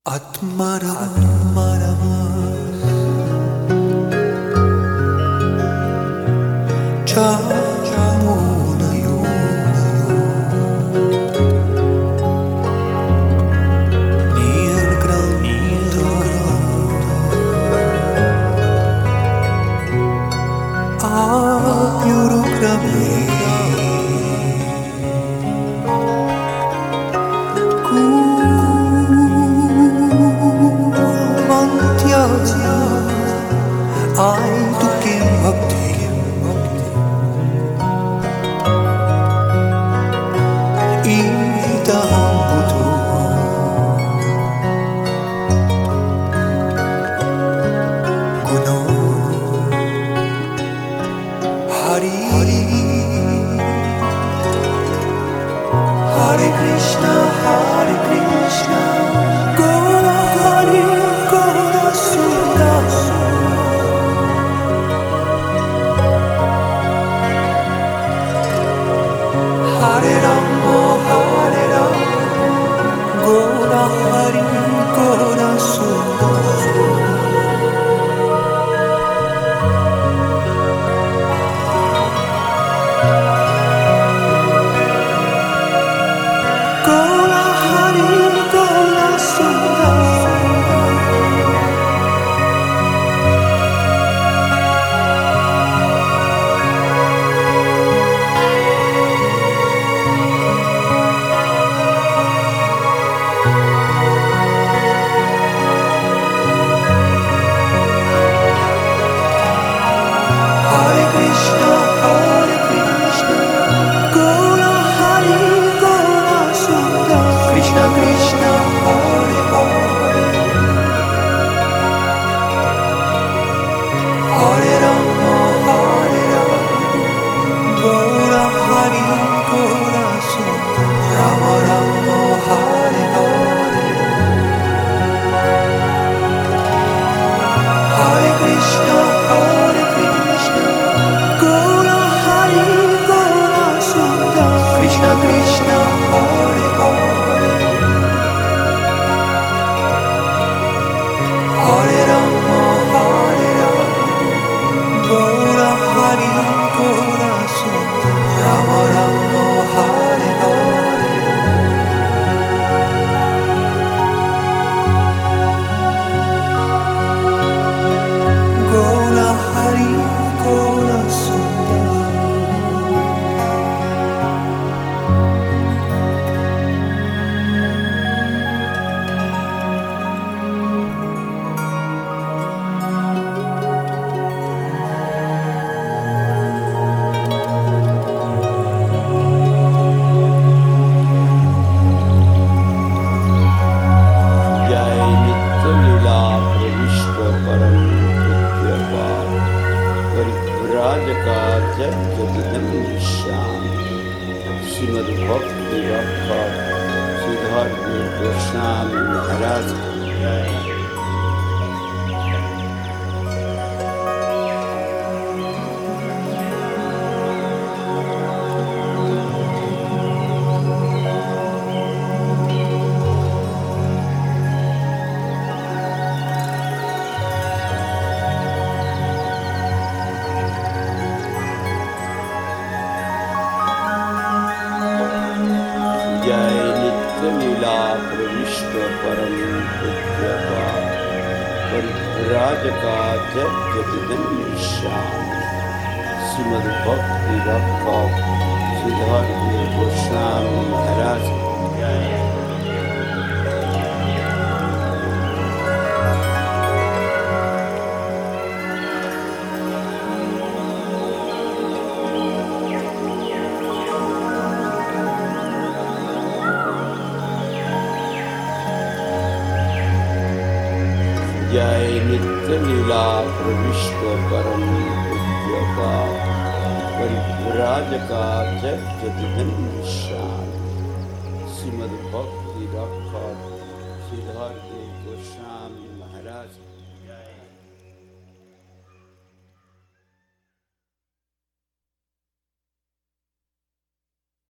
Atmaramas Çağmunayo Nel grandoro Apiurugrame Ay tuke bhakti idam buddho guno hari Hare Krishna Gora Hari Gora Sundara Hare Rama Gora Hari Gora Sundara Gora Hari Gora Sundara Hare Krishna Gora Hari Gora Sundara Krishna Krishna Hare Hare Hare Rama Gora Hari Gora Sundara Rama Rama Hare Hare Hare Krishna Gora Hari Gora Sundara Krishna Krishna Hare Hare Hare Rama Gora Hari Gora Sundara Rama Rama Hare Hare Gora Hari Gora Sundara जय नित्य लीला प्रविष्ट परम पूज्यपाद परिव्राज का जगदम श्याम श्रीमद् भक्ति रक्षक सिद्धार्थ गोस्वामी महाराज जय नित्य लीला प्रविष्ट परम पूज्यपाद परिव्राज का जगदम श्याम श्रीमद् भक्ति रक्षक सिद्धार्थ गोस्वामी महाराज जय नित्य लीला प्रविष्ट परम पूज्यपाद परिव्राज का जगदम श्याम श्रीमद् भक्ति रक्षक सिद्धार्थ गोस्वामी महाराज